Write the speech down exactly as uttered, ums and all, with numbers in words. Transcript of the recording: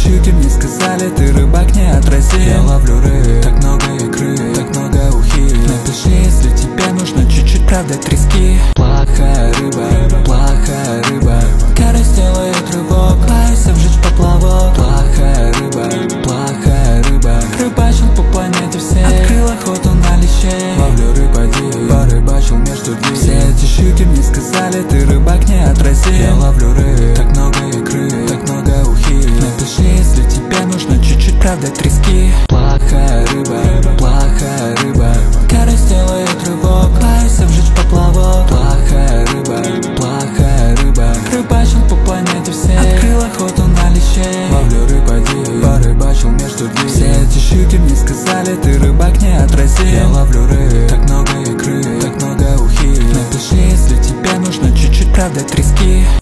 щуки мне сказали, ты рыбак не отразим. Я ловлю рыб, так много икры, так много ухи. Напиши, если тебе нужно чуть-чуть, правда, трески. Плохая рыба, плохая рыба, карась делает рывок, пытается вжечь поплавок. Плохая рыба, плохая рыба, рыбачил по планете всей, открыл охоту на лещей. Ловлю рыб один, порыбачил между дней. Все эти щуки мне сказали, ты рыбак не отразим. Я ловлю рыб, так много икры, так много ухи. Напиши, если тебе нужно чуть-чуть, правда, трески. Плохая рыба, плохая рыба, карась делает рывок, пытается вжечь поплавок. Плохая рыба, плохая рыба, рыбачил по планете всей, открыл охоту на лещей. Ловлю рыб один, порыбачил между дней. Все эти щуки мне сказали, ты рыбак не отразим. Я ловлю рыб, так много икры, так много ухи. Напиши, если тебе нужно чуть-чуть, правда, трески.